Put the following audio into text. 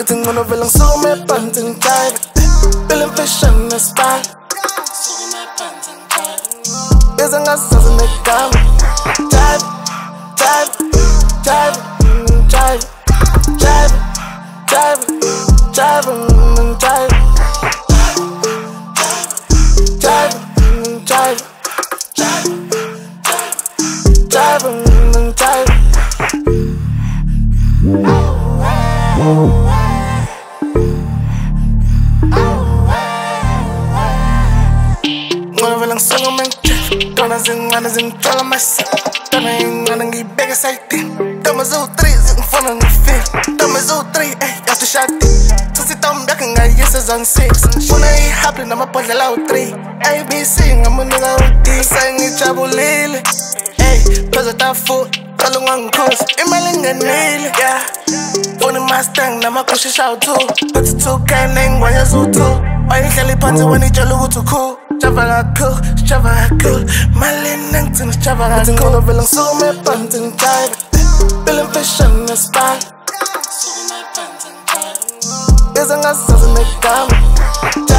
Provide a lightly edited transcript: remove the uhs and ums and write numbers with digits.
It's in gonna feel so me pants and jive. Feeling fish in the style. Is an assassin in the gun. Jive, jive, jive, jive, jive, jive, jive, jive, jive, jive, jive, jive. Wanna feel so man. Don't zing, tell myself. Don't ain't big as I think. Don't zoo 3 in front of the field. Don't zoo 3, after shot. To sit down back and I yes as on 6. When I ain't happy, I'm a put the loud 3. ABC, I'm a nigga with D. Saying it's trouble lily. Hey, cause of that foot. Call on course. In my linga nail, yeah. On the Mustang, I'm a push out too. But the 2 can name when you're zoo too. Why you can't pants when it's your logo too cool? Chavaga cool, my linen to Chavaga cool. Gonna feel so me pants and jive. Feeling fish in the spine. Is an assassin in the gun.